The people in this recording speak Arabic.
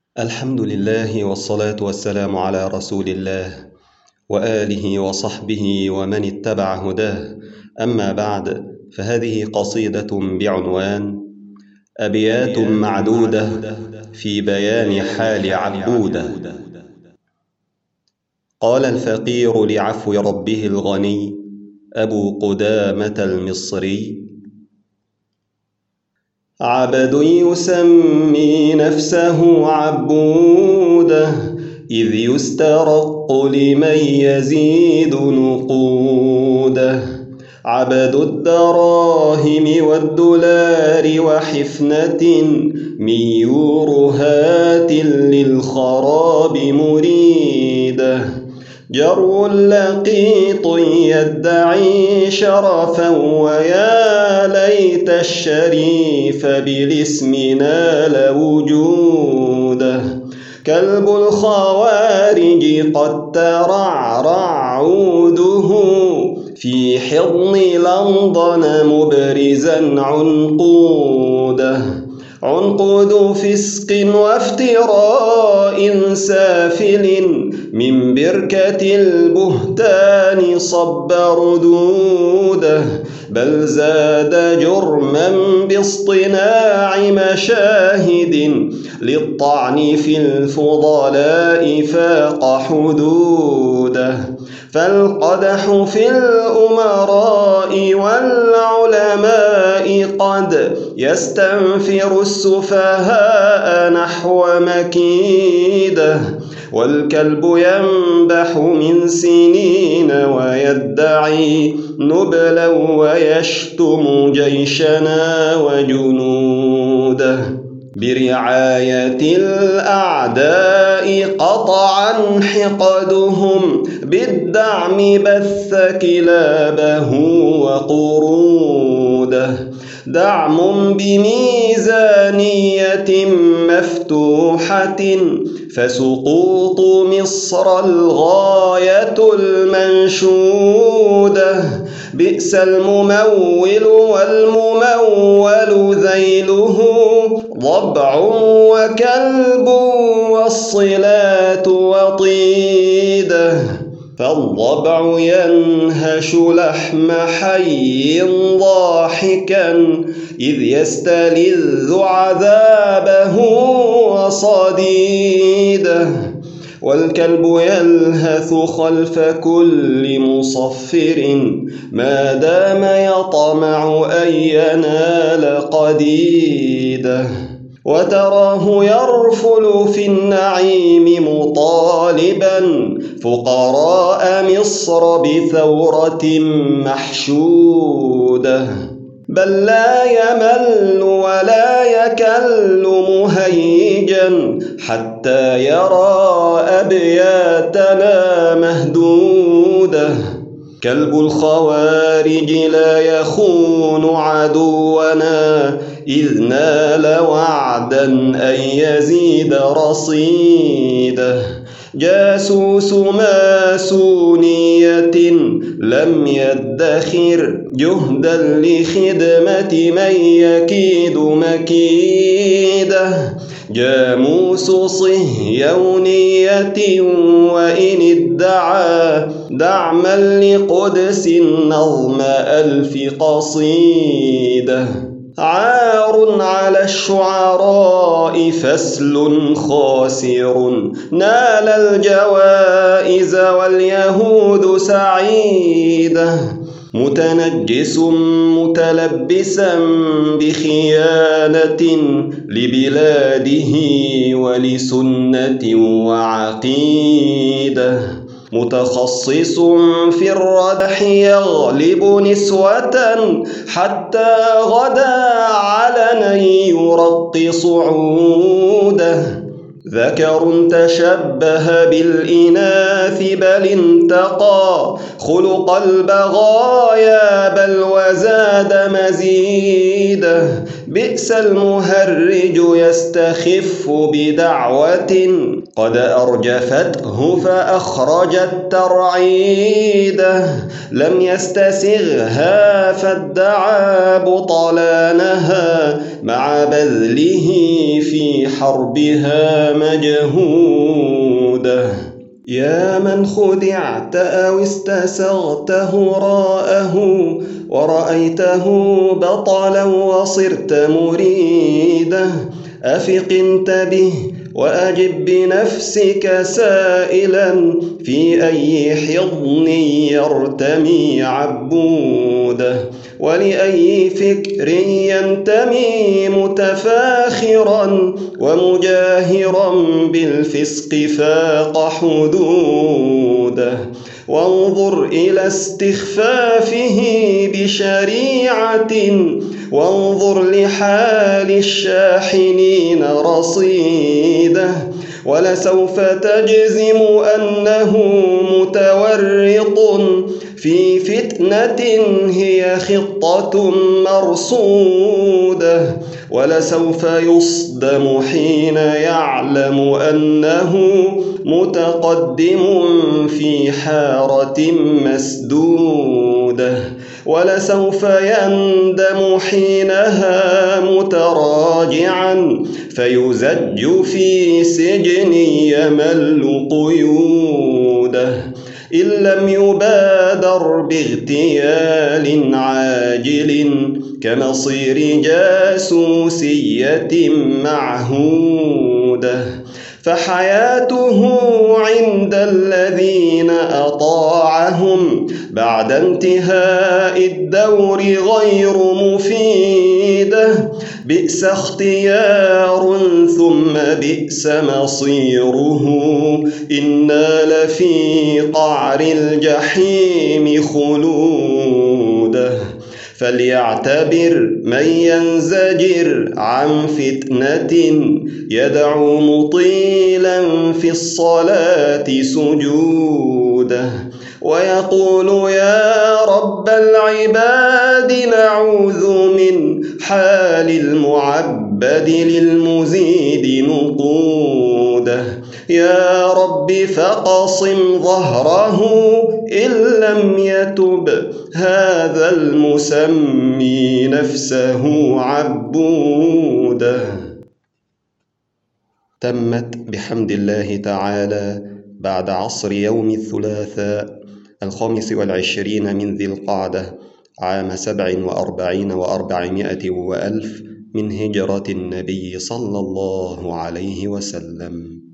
الحمد لله والصلاة والسلام على رسول الله وآله وصحبه ومن اتبع هداه. أما بعد، فهذه قصيدة بعنوان أبيات معدودة في بيان حال عبودة. قال الفقير لعفو ربه الغني أبو قدامة المصري: عبد يسمي نفسه عبوده، إذ يسترق لمن يزيد نقوده. عبد الدراهم والدولار وحفنة من يورهات للخراب مريده. جرو لقيط يدعي شرفا، ويا ليت الشريف بالاسم نال وجوده. كلب الخوارج قد ترعرع عوده في حضن لندن مبرزا عنقوده. عنقود فسق وافتراء سافل من بركة البهتان صب ردوده. بل زاد جرما باصطناع مشاهد للطعن في الفضلاء فاق حدوده. فالقدح في الأمراء والعلماء قد يستنفر السفهاء نحو مكيده. والكلب ينبح من سنين ويدعي نبلا ويشتم جيشنا وجنوده. برعاية الأعداء قطعا حقدهم، بالدعم بث كلابه وقروده. دعم بميزانية مفتوحة، فسقوط مصر الغاية المنشودة. بئس الممول والممول ذيله، ضبع وكلب والصلات وطيده. فالضبع ينهش لحم حي ضاحكا، إذ يستلذ عذابه وصديده. والكلب يلهث خلف كل مصفر، ما دام يطمع أن ينال قديده. وتراه يرفل في النعيم مطالبا فقراء مصر بثورة محشوده. بل لا يمل ولا يكل مهيجا حتى يرى أبياتنا مهدوده. كلب الخوارج لا يخون عدونا، إذ نال وعدا أن يزيد رصيده. جاسوس ماسونية لم يدخر جهدا لخدمة من يكيد مكيده. جاموس صهيونية وإن ادعى دعما لقدس نظم 1000 قصيدة. عار على الشعراء فسل خاسر، نال الجوائز واليهود سعيدة. متنجس متلبسا بخيانة لبلاده ولسنة وعقيدة. متخصص في الردح يغلب نسوة، حتى غدا علنا يرقص عوده. ذكر تشبه بالإناث بل انتقى خلق البغايا بل وزاد مزيده. بئس المهرج يستخف بدعوة قد أرجفته فأخرج الترعيدة لم يستسغها فادعى بطلانها مع بذله في حربها مجهوده يا من خدعت أو استسغت هراءه ورأيته بطلا وصرت مريده أفق انتبه وأجب بنفسك سائلا في أي حضن يرتمي عبوده ولأي فكر ينتمي متفاخرا ومجاهرا بالفسق فاق حدوده وانظر إلى استخفافه بشريعة وانظر لحال الشاحنين رصيده ولسوف تجزم أنه متورط في فتنة هي خطة مرصودة ولسوف يصدم حين يعلم أنه متقدم في حارة مسدودة ولسوف يندم حينها متراجعا فيزج في سجن يمل قيوده إن لم يبادر باغتيال عاجل كمصير جاسوسية معهودة فحياته عند الذين أطاعهم بعد انتهاء الدور غير مفيدة بئس اختيار ثم بئس مصيره إنا لفي قعر الجحيم خلوده فليعتبر من ينزجر عن فتنة يدعو مطيلا في الصلاة سجوده ويقول يا رب العباد نعوذ من حال المعبد للمزيد نقوده يا رب فقصم ظهره إن لم يتب هذا المسمي نفسه عبوده. تمت بحمد الله تعالى بعد عصر يوم الثلاثاء 25 من ذي القعدة عام 47 و400 وألف من هجرة النبي صلى الله عليه وسلم.